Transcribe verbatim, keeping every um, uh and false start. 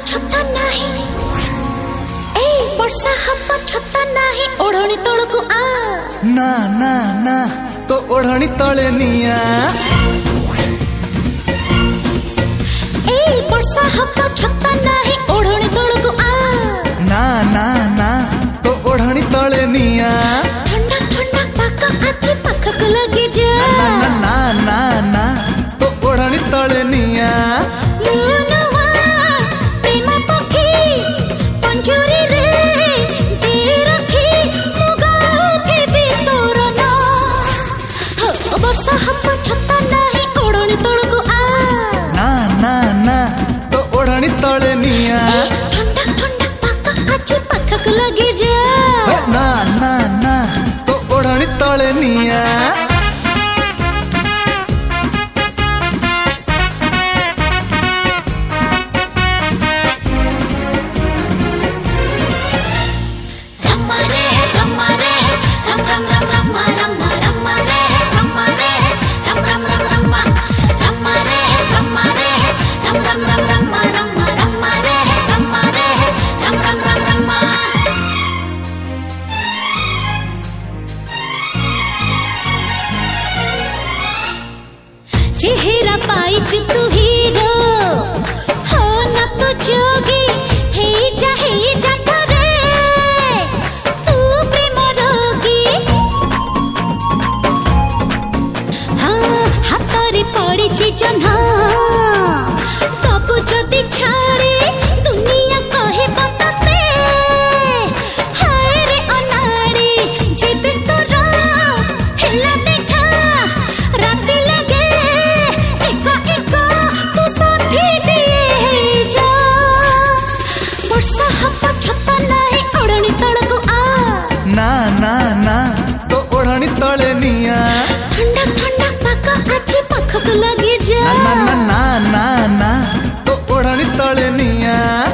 छता नाही ए वर्षा हब छता नाही ओढ़णी तळको आ ना ना ना तो ओढ़णी तळे निया ए वर्षा हब छता नाही ओढ़णी तळको आ ना ना ना तो ओढ़णी तळे निया ठंडा ठंडा पाक आज पाखक लगी जा ना ना ना ना तो ओढ़णी तळे निया तळे निया ठंडा ठंडा पाका आज पाखक लगी जा ना ना ना तो ओढ़णी तळे निया रम्मा रे रम्मा रे रम रम रम रम्मा रम्मा रम्मा रे रम्मा रे रम रम रम रम्मा रम्मा रे रम्मा रे रम रम रम रम्मा रम्मा रम्मा रे रम्मा रे रम रम रम रम्मा चेहरा पाई तू हीरो हो ना तो जोगी हे जा हे जा जन्हा तब जदि छाड़े दुनिया कहे बताते हाय रे अनाड़ी जेबे तोरा हिला देखा रात लगे एका एका तू साथी दिए जा वर्षा हवा छता नहीं ओढ़नी तळको आ ना ना ना तो ओढ़नी तळे निया ठंडा ठंडा पाका आज पाखक लगी जा ना ना ना ना ना तो ओढ़नी तळे निया।